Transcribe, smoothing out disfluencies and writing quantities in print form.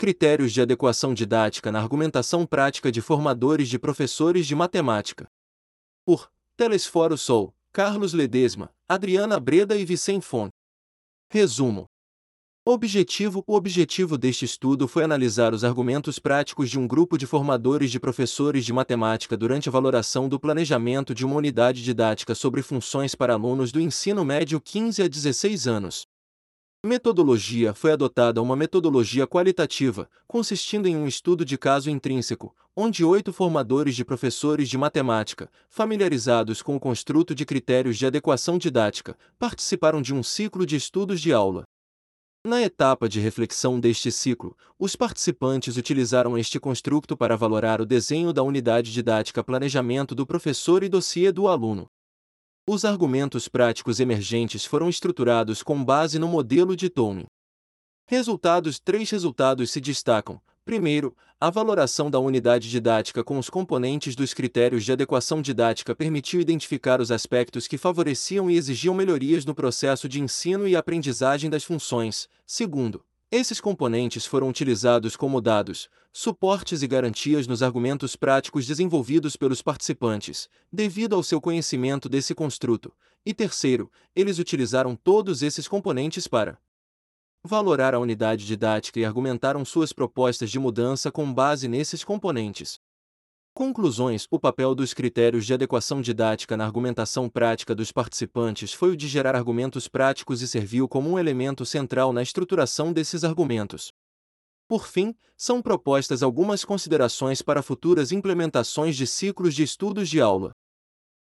Critérios de adequação didática na argumentação prática de formadores de professores de matemática. Por Telesforo Sou, Carlos Ledesma, Adriana Breda e Vicente Fonte. Resumo. O objetivo deste estudo foi analisar os argumentos práticos de um grupo de formadores de professores de matemática durante a valoração do planejamento de uma unidade didática sobre funções para alunos do ensino médio 15 a 16 anos. Metodologia: foi adotada uma metodologia qualitativa, consistindo em um estudo de caso intrínseco, onde 8 formadores de professores de matemática, familiarizados com o construto de critérios de adequação didática, participaram de um ciclo de estudos de aula. Na etapa de reflexão deste ciclo, os participantes utilizaram este construto para valorar o desenho da unidade didática, planejamento do professor e dossiê do aluno. Os argumentos práticos emergentes foram estruturados com base no modelo de Tolne. Três resultados se destacam. Primeiro, a valoração da unidade didática com os componentes dos critérios de adequação didática permitiu identificar os aspectos que favoreciam e exigiam melhorias no processo de ensino e aprendizagem das funções. Segundo, esses componentes foram utilizados como dados, suportes e garantias nos argumentos práticos desenvolvidos pelos participantes, devido ao seu conhecimento desse construto. E terceiro, eles utilizaram todos esses componentes para valorar a unidade didática e argumentaram suas propostas de mudança com base nesses componentes. Conclusões: o papel dos critérios de adequação didática na argumentação prática dos participantes foi o de gerar argumentos práticos e serviu como um elemento central na estruturação desses argumentos. Por fim, são propostas algumas considerações para futuras implementações de ciclos de estudos de aula.